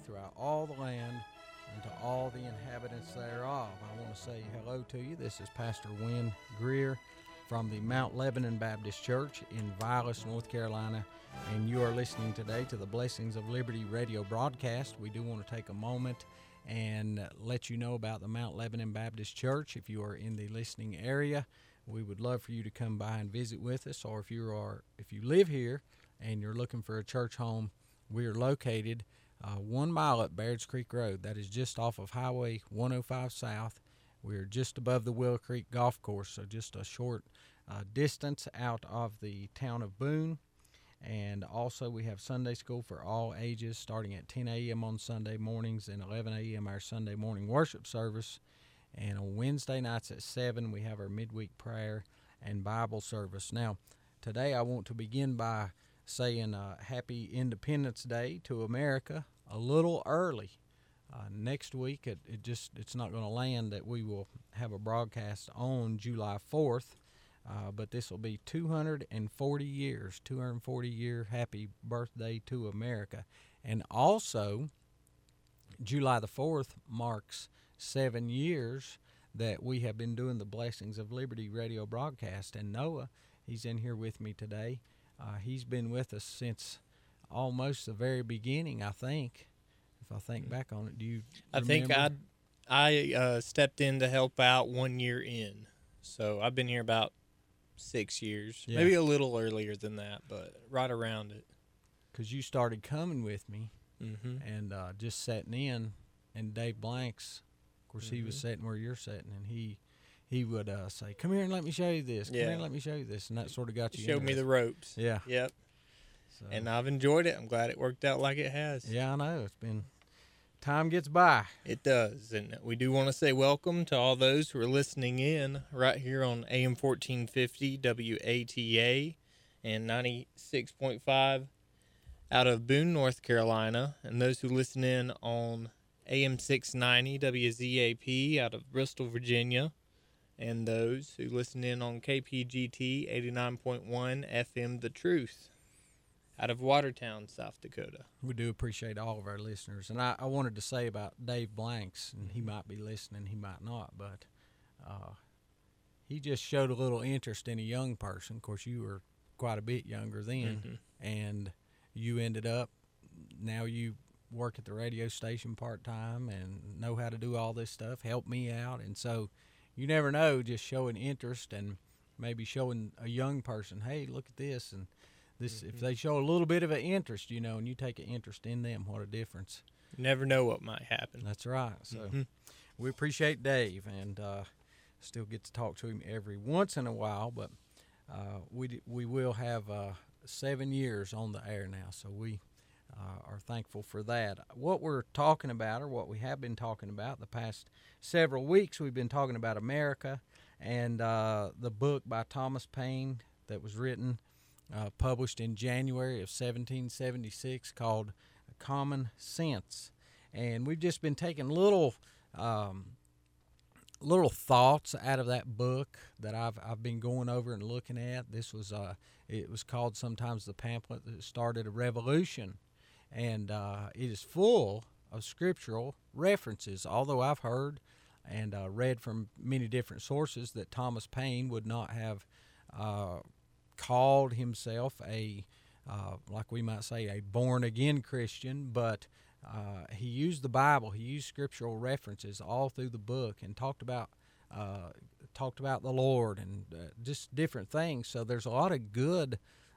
throughout all the land and to all the inhabitants thereof. I want to say hello to you. This is Pastor Wynn Greer from the Mount Lebanon Baptist Church in Vilas, North Carolina, and you are listening today to the Blessings of Liberty radio broadcast. We do want to take a moment and let you know about the Mount Lebanon Baptist Church. If you are in the listening area, we would love for you to come by and visit with us, or if you live here and you're looking for a church home, we are located 1 mile up Baird's Creek Road. That is just off of Highway 105 South. We're just above the Willow Creek Golf Course, so just a short distance out of the town of Boone. And also we have Sunday school for all ages starting at 10 a.m. on Sunday mornings and 11 a.m. our Sunday morning worship service. And on Wednesday nights at 7 we have our midweek prayer and Bible service. Now, today I want to begin by saying Happy Independence Day to America a little early. Next week, it's not going to land that we will have a broadcast on July 4th, but this will be 240 year happy birthday to America. And also, July the 4th marks 7 years that we have been doing the Blessings of Liberty radio broadcast. And Noah, he's in here with me today. He's been with us since almost the very beginning, I think. If I think back on it, do you remember? I think I stepped in to help out 1 year in. So I've been here about 6 years. Yeah. Maybe a little earlier than that, but right around it. Because you started coming with me and just sitting in, and Dave Blanks, of course, he was sitting where you're sitting, and he would say, "Come here and let me show you this. Come here and let me show you this," and that sort of got you. Showed me the ropes. Yeah. Yep. So, and I've enjoyed it. I'm glad it worked out like it has. Yeah, I know. It's been time gets by. It does, and we do want to say welcome to all those who are listening in right here on AM 1450 WATA and 96.5 out of Boone, North Carolina, and those who listen in on AM 690 WZAP out of Bristol, Virginia. And those who listen in on KPGT 89.1 FM The Truth out of Watertown, South Dakota. We do appreciate all of our listeners. And I wanted to say about Dave Blanks, and he might be listening, he might not, but he just showed a little interest in a young person. Of course, you were quite a bit younger then, and you ended up, now you work at the radio station part-time and know how to do all this stuff, help me out, and so you never know, just showing interest and maybe showing a young person, hey, look at this. And this, if they show a little bit of an interest, and you take an interest in them, what a difference. You never know what might happen. That's right. So we appreciate Dave, and still get to talk to him every once in a while, but we will have 7 years on the air now, so we are thankful for that. What we're talking about, or what we have been talking about the past several weeks, we've been talking about America and the book by Thomas Paine that was written, published in January of 1776, called Common Sense. And we've just been taking little thoughts out of that book that I've been going over and looking at. This was it was called sometimes the pamphlet that started a revolution. And it is full of scriptural references, although I've heard and read from many different sources that Thomas Paine would not have called himself like we might say, a born-again Christian, but he used the Bible, he used scriptural references all through the book and talked about the Lord and just different things. So there's a lot of good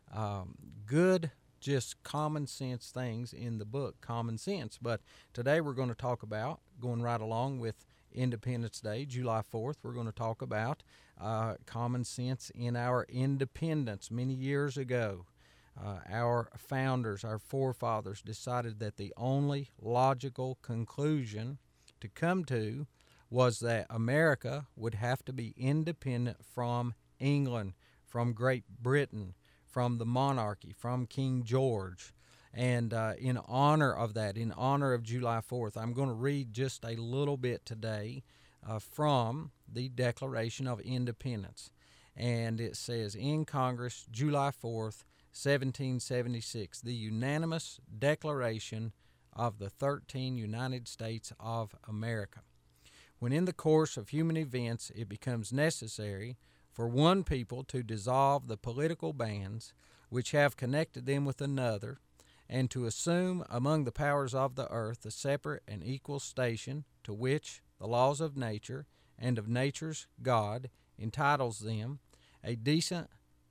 just common sense things in the book, Common Sense. But today we're going to talk about, going right along with Independence Day, July 4th, we're going to talk about common sense in our independence. Many years ago, our founders, our forefathers, decided that the only logical conclusion to come to was that America would have to be independent from England, from Great Britain, from the monarchy, from King George. And in honor of that, in honor of July 4th, I'm going to read just a little bit today from the Declaration of Independence. And it says, in Congress, July 4th, 1776, the unanimous declaration of the 13 United States of America. When in the course of human events it becomes necessary for one people to dissolve the political bands which have connected them with another, and to assume among the powers of the earth a separate and equal station to which the laws of nature and of nature's God entitles them, a decent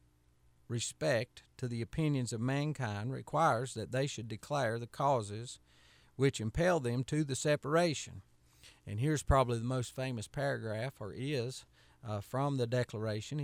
respect to the opinions of mankind requires that they should declare the causes which impel them to the separation. And here's probably the most famous paragraph, or is, from the Declaration.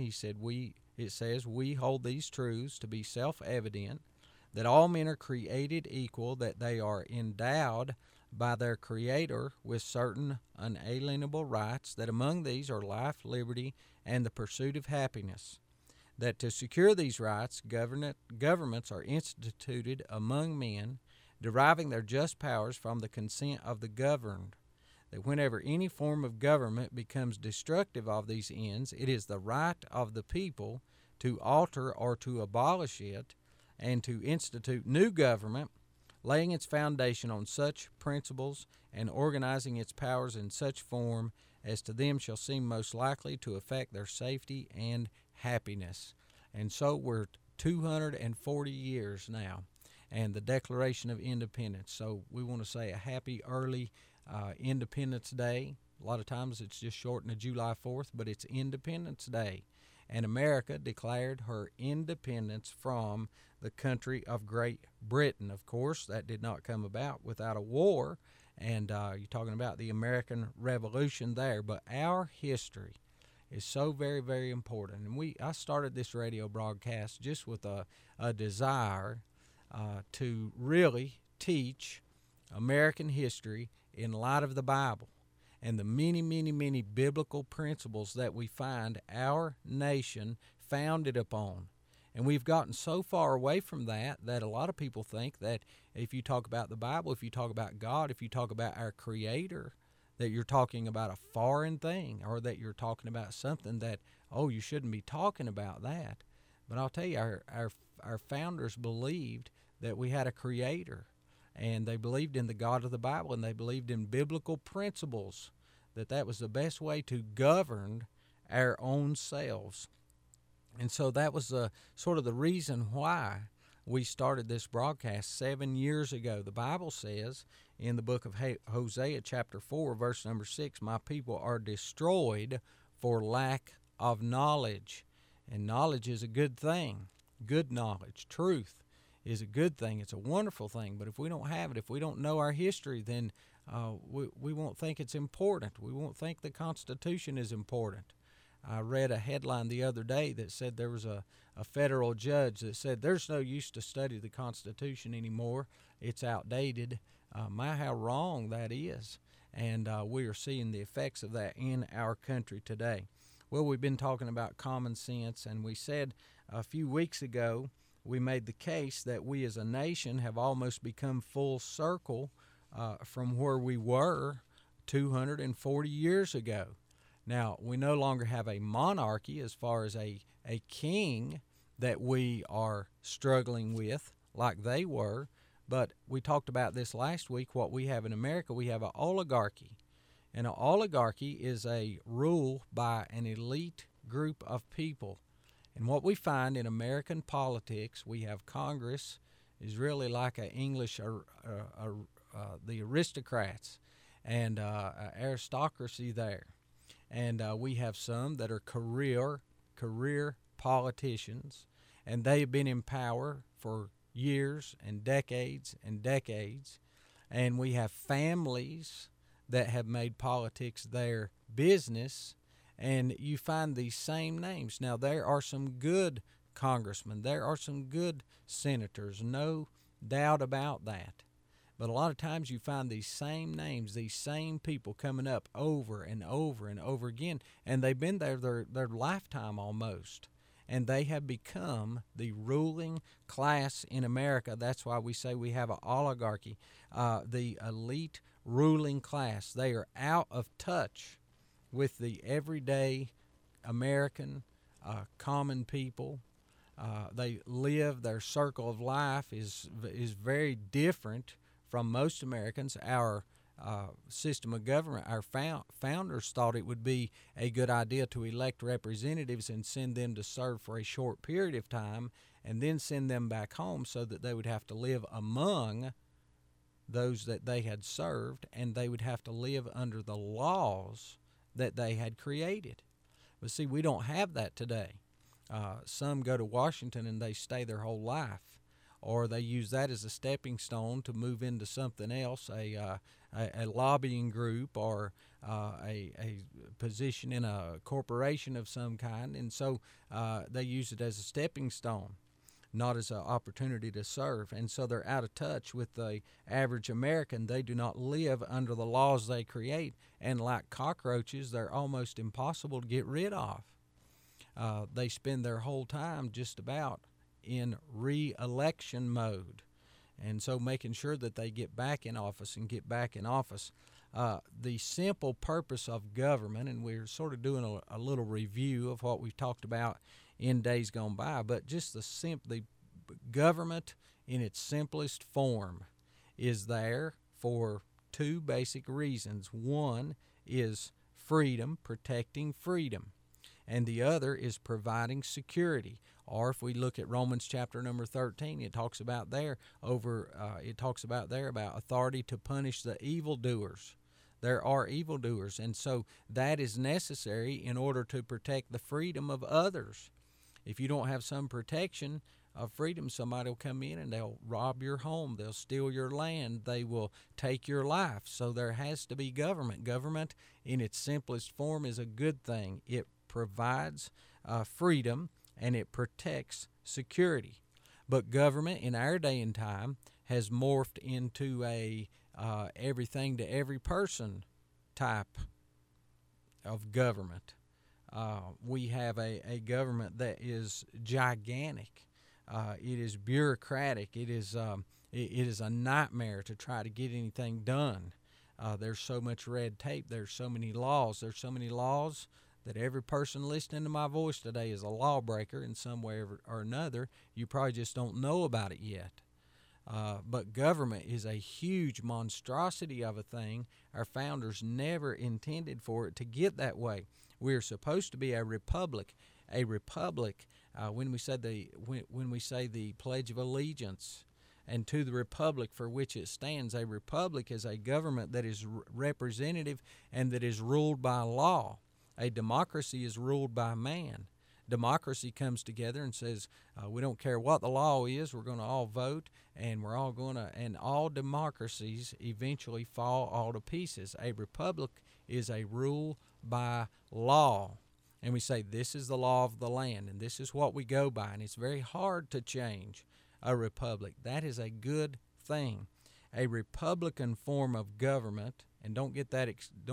It says, "We hold these truths to be self-evident, that all men are created equal, that they are endowed by their Creator with certain unalienable rights, that among these are life, liberty, and the pursuit of happiness, that to secure these rights governments are instituted among men, deriving their just powers from the consent of the governed, that whenever any form of government becomes destructive of these ends, it is the right of the people to alter or to abolish it, and to institute new government, laying its foundation on such principles and organizing its powers in such form as to them shall seem most likely to affect their safety and happiness." And so we're 240 years now, and the Declaration of Independence. So we want to say a happy early Independence Day. A lot of times it's just shortened to July 4th, but it's Independence Day. And America declared her independence from the country of Great Britain. Of course, that did not come about without a war, and you're talking about the American Revolution there. But our history is so very, very important. And I started this radio broadcast just with a desire to really teach American history in light of the Bible and the many, many, many biblical principles that we find our nation founded upon. And we've gotten so far away from that a lot of people think that if you talk about the Bible, if you talk about God, if you talk about our Creator, that you're talking about a foreign thing, or that you're talking about something that, you shouldn't be talking about that. But I'll tell you, our founders believed that we had a Creator, and they believed in the God of the Bible, and they believed in biblical principles, that was the best way to govern our own selves. And so that was sort of the reason why we started this broadcast 7 years ago. The Bible says in the book of Hosea chapter 4, verse number 6, "My people are destroyed for lack of knowledge." And knowledge is a good thing. Good knowledge, truth, is a good thing. It's a wonderful thing. But if we don't have it, if we don't know our history, then we won't think it's important. We won't think the Constitution is important. I read a headline the other day that said there was a federal judge that said there's no use to study the Constitution anymore. It's outdated. How wrong that is. And we are seeing the effects of that in our country today. Well, we've been talking about common sense, and we said a few weeks ago we made the case that we as a nation have almost become full circle from where we were 240 years ago. Now, we no longer have a monarchy as far as a king that we are struggling with like they were, but we talked about this last week. What we have in America, we have an oligarchy. And an oligarchy is a rule by an elite group of people. And what we find in American politics, we have Congress is really like an English, the aristocrats and aristocracy there. And we have some that are career politicians, and they've been in power for years and decades and decades. And we have families that have made politics their business, and you find these same names. Now, there are some good congressmen, there are some good senators, no doubt about that. But a lot of times you find these same names, these same people coming up over and over and over again, and they've been there their lifetime almost. And they have become the ruling class in America. That's why we say we have an oligarchy, the elite ruling class. They are out of touch with the everyday American common people. They live, their circle of life is very different from most Americans, our system of government, our founders thought it would be a good idea to elect representatives and send them to serve for a short period of time and then send them back home so that they would have to live among those that they had served, and they would have to live under the laws that they had created. But see, we don't have that today. Some go to Washington and they stay their whole life, or they use that as a stepping stone to move into something else, a lobbying group, or a position in a corporation of some kind, and so they use it as a stepping stone, not as an opportunity to serve. And so they're out of touch with the average American. They do not live under the laws they create, and like cockroaches, they're almost impossible to get rid of. They spend their whole time just about in re-election mode, and so making sure that they get back in office and get back in office. The simple purpose of government, and we're sort of doing a little review of what we've talked about in days gone by, but just the government in its simplest form is there for two basic reasons. One is freedom, protecting freedom, and the other is providing security. Or if we look at Romans chapter number 13, it talks about there about authority to punish the evildoers. There are evildoers, and so that is necessary in order to protect the freedom of others. If you don't have some protection of freedom, somebody will come in and they'll rob your home, they'll steal your land, they will take your life. So there has to be government. Government in its simplest form is a good thing. It provides freedom, and it protects security. But government in our day and time has morphed into a everything to every person type of government. We have a government that is gigantic. It is bureaucratic. It is a nightmare to try to get anything done. There's so much red tape. There's so many laws. There's so many laws that every person listening to my voice today is a lawbreaker in some way or another. You probably just don't know about it yet. But government is a huge monstrosity of a thing. Our founders never intended for it to get that way. We're supposed to be a republic. A republic, when we say the Pledge of Allegiance, and to the republic for which it stands, a republic is a government that is representative and that is ruled by law. A democracy is ruled by man. Democracy comes together and says, we don't care what the law is, we're going to all vote, and we're all going to, and all democracies eventually fall all to pieces. A republic is a rule by law. And we say, this is the law of the land, and this is what we go by, and it's very hard to change a republic. That is a good thing. A republican form of government, and don't get that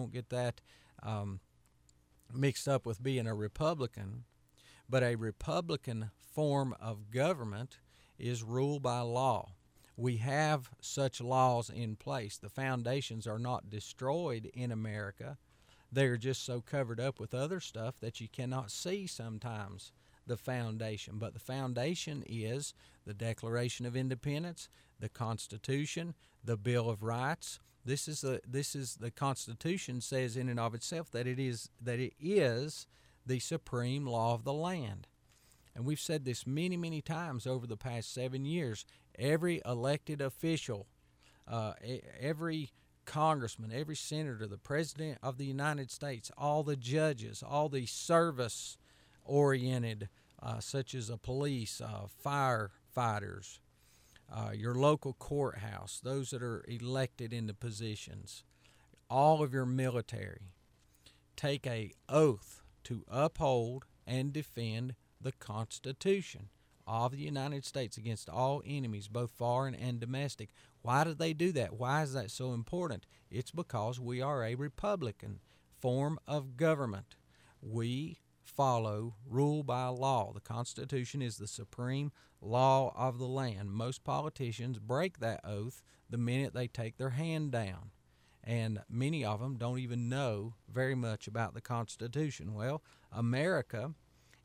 mixed up with being a Republican, but a Republican form of government is ruled by law. We have such laws in place. The foundations are not destroyed in America. They're just so covered up with other stuff that you cannot see sometimes the foundation. But the foundation is the Declaration of Independence, the Constitution, the Bill of Rights. This is the Constitution says in and of itself that it is the supreme law of the land. And we've said this many, many times over the past 7 years. Every elected official, every congressman, every senator, the president of the United States, all the judges, all the service-oriented, such as the police, firefighters, your local courthouse, those that are elected into positions, all of your military, take an oath to uphold and defend the Constitution of the United States against all enemies, both foreign and domestic. Why do they do that? Why is that so important? It's because we are a republican form of government. We follow rule by law. The Constitution is the supreme law of the land. Most politicians break that oath the minute they take their hand down, and many of them don't even know very much about the Constitution. Well, America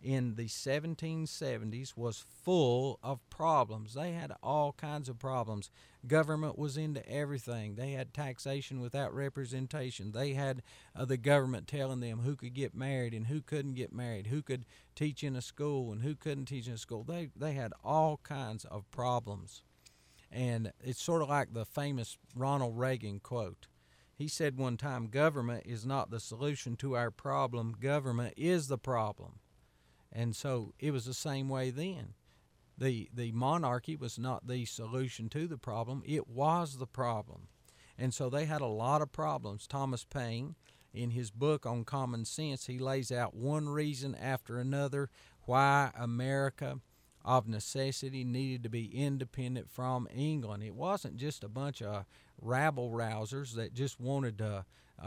in the 1770s was full of problems. They had all kinds of problems. Government was into everything. They had taxation without representation. They had the government telling them who could get married and who couldn't get married, who could teach in a school and who couldn't teach in a school. They had all kinds of problems. And it's sort of like the famous Ronald Reagan quote. He said one time, "Government is not the solution to our problem. Government is the problem." And so it was the same way then. The monarchy was not the solution to the problem. It was the problem. And so they had a lot of problems. Thomas Paine, in his book on common sense, he lays out one reason after another why America of necessity needed to be independent from England. It wasn't just a bunch of rabble-rousers that just wanted to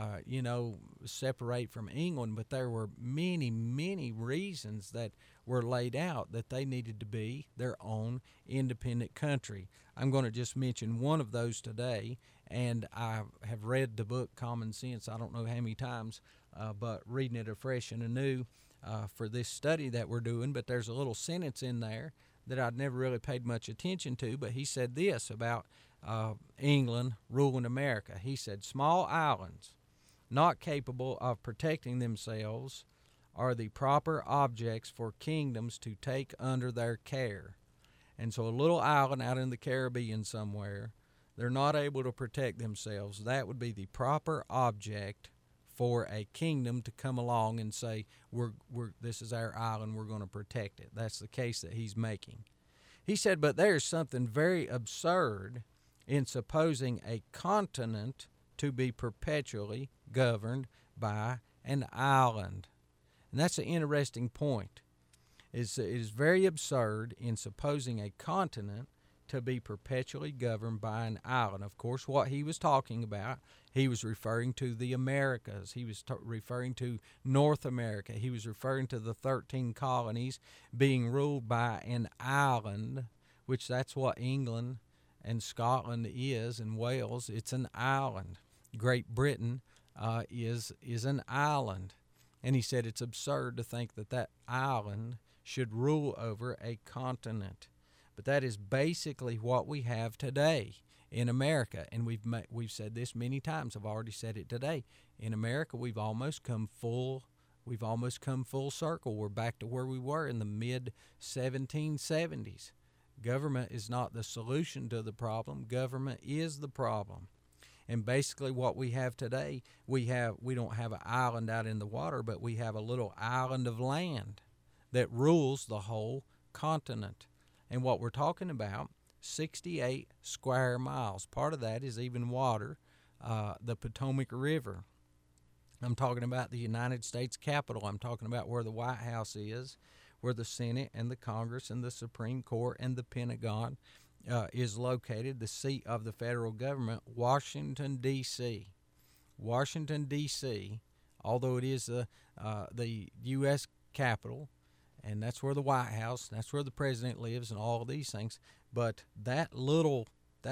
separate from England, but there were many, many reasons that were laid out that they needed to be their own independent country. I'm going to just mention one of those today, and I have read the book Common Sense I don't know how many times, but reading it afresh and anew for this study that we're doing, but there's a little sentence in there that I'd never really paid much attention to, but he said this about England ruling America. He said, "Small islands not capable of protecting themselves are the proper objects for kingdoms to take under their care." And so a little island out in the Caribbean somewhere, they're not able to protect themselves. That would be the proper object for a kingdom to come along and say, this is our island, we're going to protect it. That's the case that he's making. He said, but there's something very absurd in supposing a continent to be perpetually governed by an island. And that's an interesting point. It is very absurd in supposing a continent to be perpetually governed by an island. Of course, what he was talking about, he was referring to the Americas. He was referring to North America. He was referring to the 13 colonies being ruled by an island, which that's what England and Scotland is, and Wales. It's an island. Great Britain is an island. And he said it's absurd to think that that island should rule over a continent. But that is basically what we have today in America. And we've said this many times. I've already said it today. In America, we've almost come full circle. We're back to where we were in the mid-1770s. Government is not the solution to the problem. Government is the problem. And basically what we have today, we don't have an island out in the water, but we have a little island of land that rules the whole continent. And what we're talking about, 68 square miles. Part of that is even water, the Potomac River. I'm talking about the United States Capitol. I'm talking about where the White House is, where the Senate and the Congress and the Supreme Court and the Pentagon is located, the seat of the federal government, Washington, D.C. Washington, D.C., although it is the U.S. Capitol, and that's where the White House, that's where the president lives and all of these things, but that little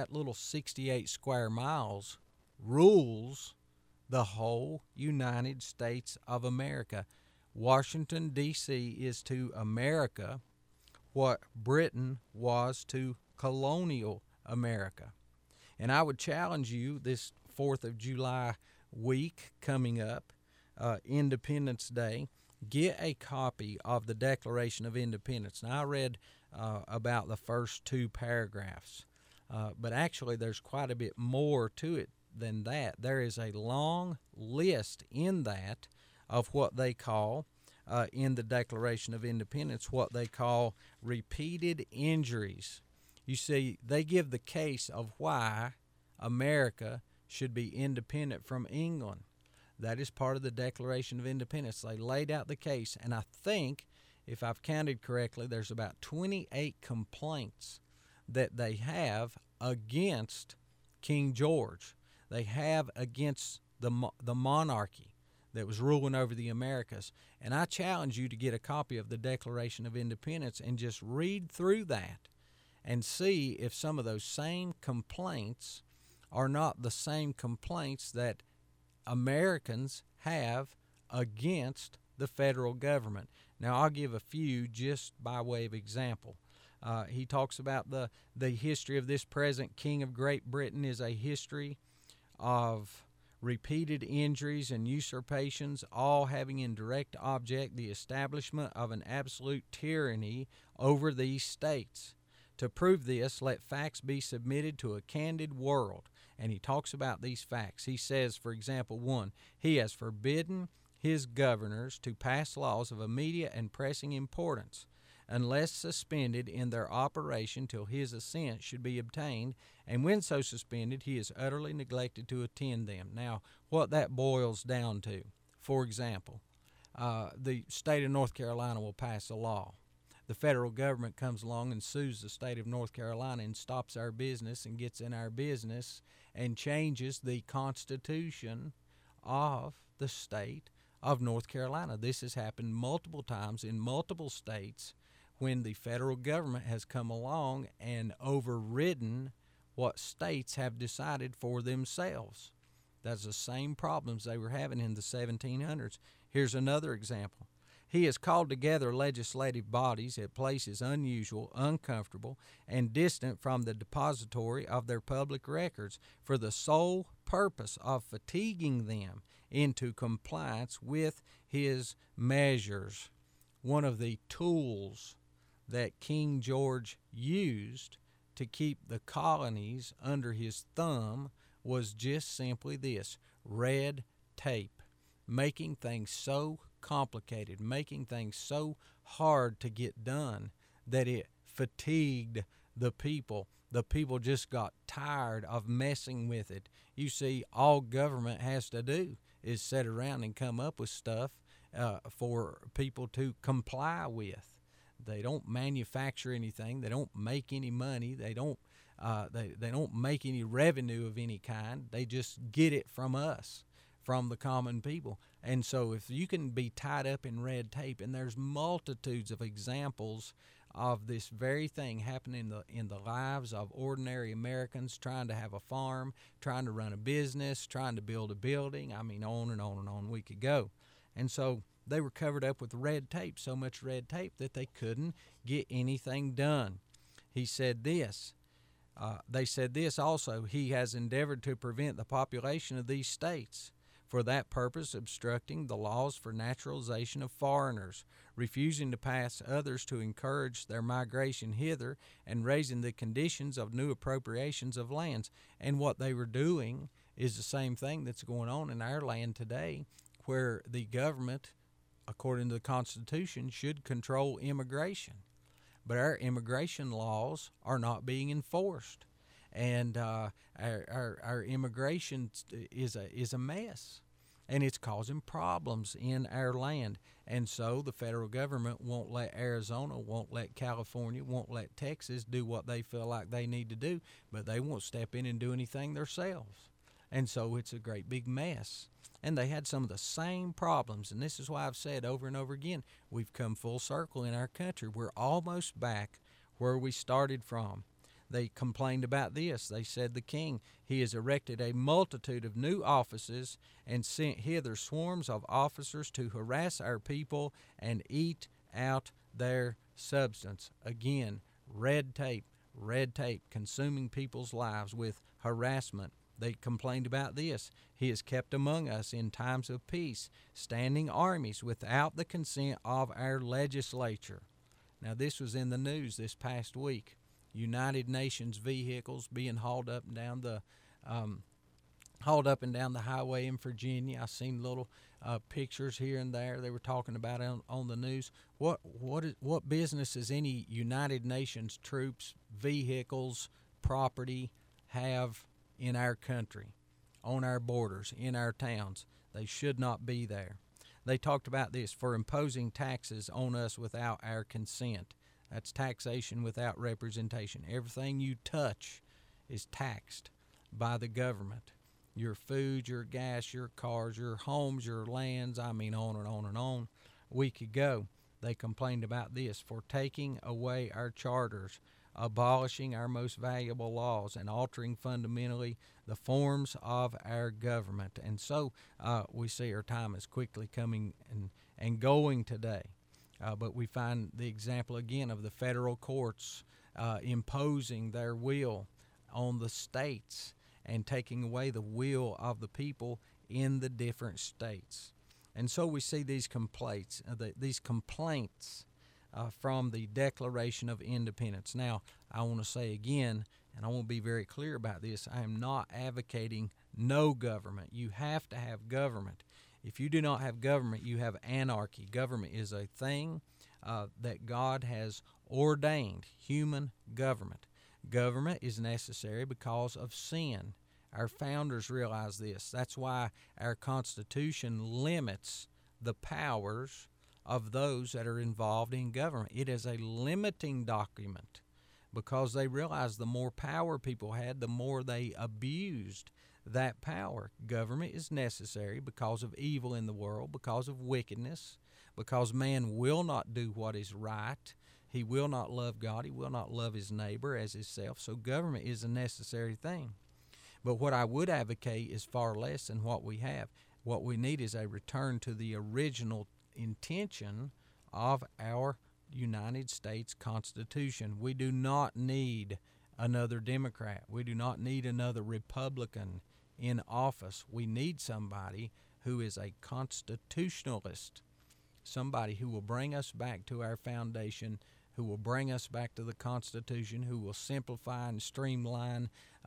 68 square miles rules the whole United States of America. Washington, D.C. is to America what Britain was to colonial America. And I would challenge you this 4th of July week coming up, Independence Day, get a copy of the Declaration of Independence. Now, I read about the first 2 paragraphs, but actually there's quite a bit more to it than that. There is a long list in that of what they call, in the Declaration of Independence, what they call repeated injuries. You see, they give the case of why America should be independent from England. That is part of the Declaration of Independence. They laid out the case, and I think, if I've counted correctly, there's about 28 complaints that they have against King George. They have against the monarchy that was ruling over the Americas. And I challenge you to get a copy of the Declaration of Independence and just read through that and see if some of those same complaints are not the same complaints that Americans have against the federal government. Now, I'll give a few just by way of example. He talks about the history of this present King of Great Britain is a history of repeated injuries and usurpations, all having in direct object the establishment of an absolute tyranny over these states. To prove this, let facts be submitted to a candid world. And he talks about these facts. He says, for example, 1, he has forbidden his governors to pass laws of immediate and pressing importance, unless suspended in their operation till his assent should be obtained, and when so suspended, he is utterly neglected to attend them. Now, what that boils down to, for example, the state of North Carolina will pass a law. The federal government comes along and sues the state of North Carolina and stops our business and gets in our business and changes the Constitution of the state of North Carolina. This has happened multiple times in multiple states when the federal government has come along and overridden what states have decided for themselves. That's the same problems they were having in the 1700s. Here's another example. He has called together legislative bodies at places unusual, uncomfortable, and distant from the depository of their public records for the sole purpose of fatiguing them into compliance with his measures. One of the tools that King George used to keep the colonies under his thumb was just simply this: red tape, making things so complicated, making things so hard to get done that it fatigued the people. The people just got tired of messing with it. You see, all government has to do is sit around and come up with stuff for people to comply with. They don't manufacture anything. They don't make any money. They don't make any revenue of any kind. They just get it from us, from the common people. And so if you can be tied up in red tape, and there's multitudes of examples of this very thing happening in the lives of ordinary Americans trying to have a farm, trying to run a business, trying to build a building. I mean, on and on and on we could go. And so they were covered up with red tape, so much red tape that they couldn't get anything done. He said this. They said this also: he has endeavored to prevent the population of these states, for that purpose obstructing the laws for naturalization of foreigners, refusing to pass others to encourage their migration hither, and raising the conditions of new appropriations of lands. And what they were doing is the same thing that's going on in our land today, where the government, according to the Constitution, should control immigration. But our immigration laws are not being enforced, and our immigration is a mess, and it's causing problems in our land. And so the federal government won't let Arizona, won't let California, won't let Texas do what they feel like they need to do, but they won't step in and do anything themselves. And so it's a great big mess. And they had some of the same problems, and this is why I've said over and over again, we've come full circle in our country. We're almost back where we started from. They complained about this. They said, the king, he has erected a multitude of new offices and sent hither swarms of officers to harass our people and eat out their substance. Again, red tape, consuming people's lives with harassment. They complained about this. He is kept among us in times of peace, standing armies without the consent of our legislature. Now, this was in the news this past week. United Nations vehicles being hauled up and down the highway in Virginia. I've seen little pictures here and there. They were talking about it on the news. What business does any United Nations troops, vehicles, property have in our country, on our borders, in our towns? They should not be there. They talked about this: for imposing taxes on us without our consent. That's taxation without representation. Everything you touch is taxed by the government. Your food, your gas, your cars, your homes, your lands, I mean, on and on and on we could go. They complained about this: for taking away our charters, abolishing our most valuable laws, and altering fundamentally the forms of our government. And so we see our time is quickly coming and going today. But we find the example again of the federal courts imposing their will on the states and taking away the will of the people in the different states. And so we see these complaints, from the Declaration of Independence. Now, I want to say again, and I want to be very clear about this, I am not advocating no government. You have to have government. If you do not have government, you have anarchy. Government is a thing that God has ordained, human government. Government is necessary because of sin. Our founders realized this. That's why our Constitution limits the powers of those that are involved in government. It is a limiting document because they realized the more power people had, the more they abused that power. Government is necessary because of evil in the world, because of wickedness, because man will not do what is right. He will not love God. He will not love his neighbor as himself. So government is a necessary thing. But what I would advocate is far less than what we have. What we need is a return to the original intention of our United States Constitution. We do not need another Democrat. We do not need another Republican in office. We need somebody who is a constitutionalist, somebody who will bring us back to our foundation, who will bring us back to the Constitution, who will simplify and streamline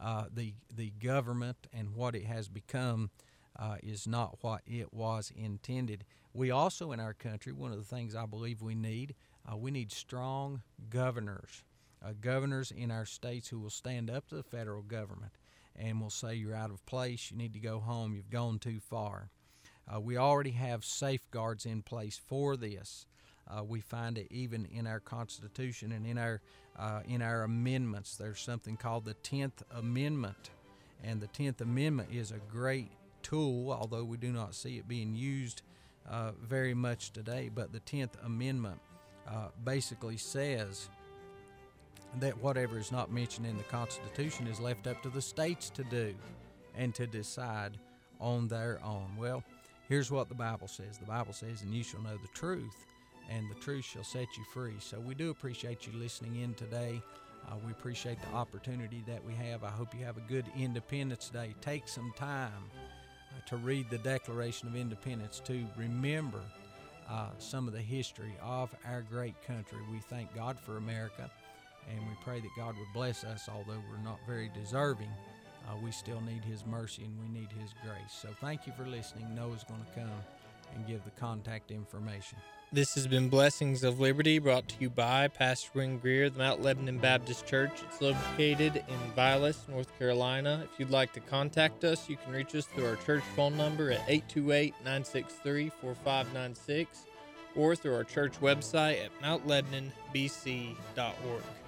the government, and what it has become is not what it was intended. We also in our country, one of the things I believe we need strong governors, governors in our states who will stand up to the federal government and will say, you're out of place, you need to go home, you've gone too far. We already have safeguards in place for this. We find it even in our Constitution and in our amendments. There's something called the 10th Amendment, and the 10th Amendment is a great tool, although we do not see it being used very much today. But the 10th Amendment basically says that whatever is not mentioned in the Constitution is left up to the states to do and to decide on their own. Well, here's what the Bible says. The Bible says, and you shall know the truth, and the truth shall set you free. So we do appreciate you listening in today. We appreciate the opportunity that we have. I hope you have a good Independence Day. Take some time to read the Declaration of Independence, to remember some of the history of our great country. We thank God for America, and we pray that God would bless us. Although we're not very deserving, we still need His mercy and we need His grace. So thank you for listening. Noah's going to come and give the contact information. This has been Blessings of Liberty, brought to you by Pastor Win Greer, the Mount Lebanon Baptist Church. It's located in Vilas, North Carolina. If you'd like to contact us, you can reach us through our church phone number at 828-963-4596 or through our church website at mountlebanonbc.org.